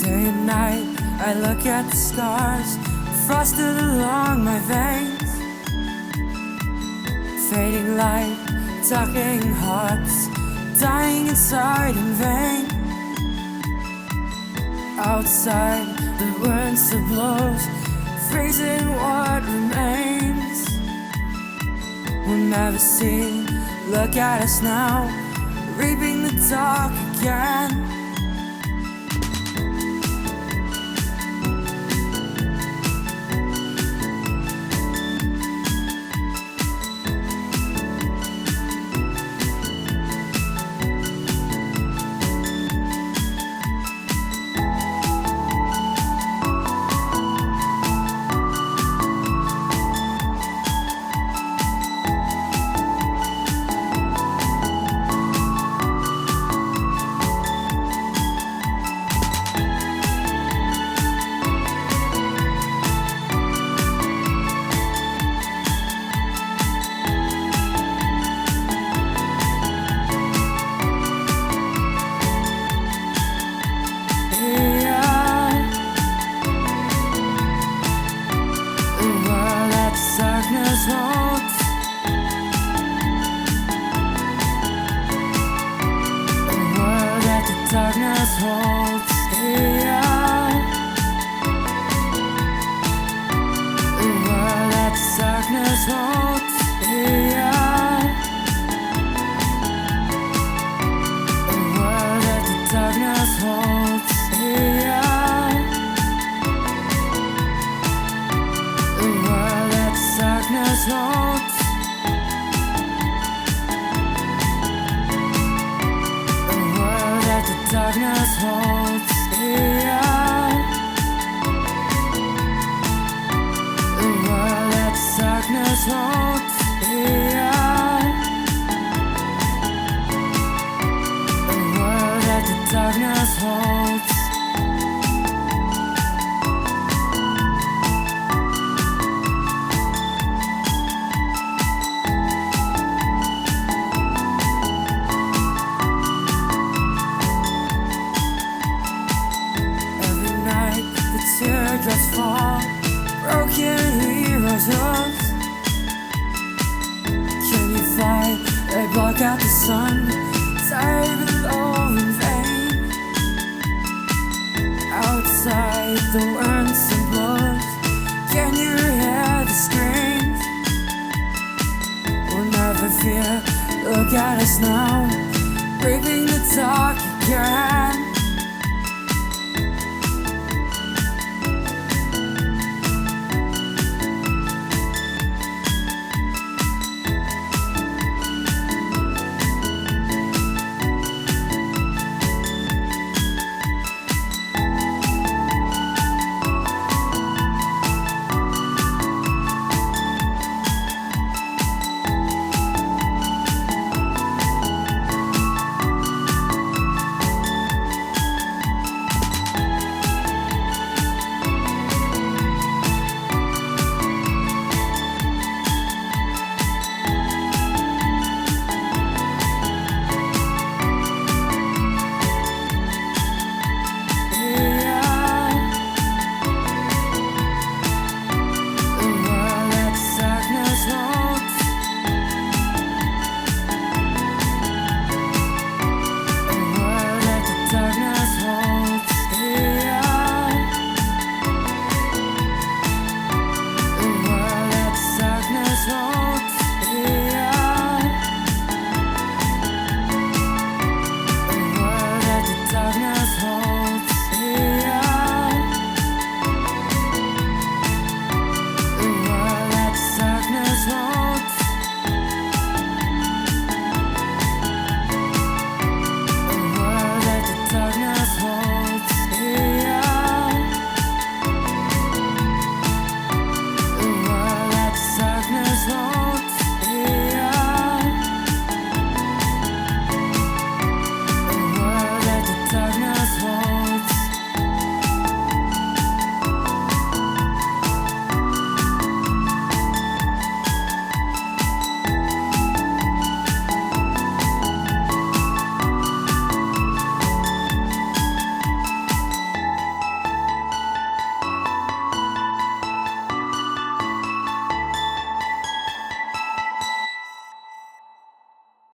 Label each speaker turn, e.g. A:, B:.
A: Day and night, I look at the scars frosted along my veins. Fading light, talking hearts, dying inside in vain. Outside, the winds that blows, freezing what remains. We'll never see, look at us now, reaping the dark again. Darkness holds, the world that the darkness holds, yeah. The world that the darkness holds, yeah. The world that the darkness holds, yeah. The world that the darkness holds, the world that the darkness holds, yeah. The world that the darkness holds, yeah. The world that the darkness holds. Teardrops fall, broken heroes lost. Can you fly? They block out the sun, tired below in vain. Outside the winds and blows, can you hear the screams? We'll never fear, look at us now, breathing the dark again.